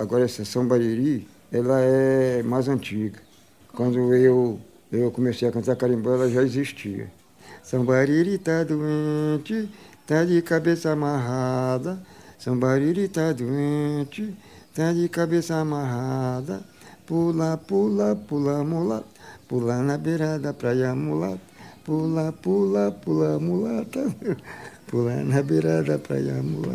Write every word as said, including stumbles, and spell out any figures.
Agora essa São Bariri, ela é mais antiga. Quando eu, eu comecei a cantar carimbó, ela já existia. São Bariri tá doente, tá de cabeça amarrada. São Bariri tá doente, tá de cabeça amarrada. Pula, pula, pula, mulata, pula na beira da praia, mulata. Pula, pula, pula, mulata, pula na beira da praia, mulata.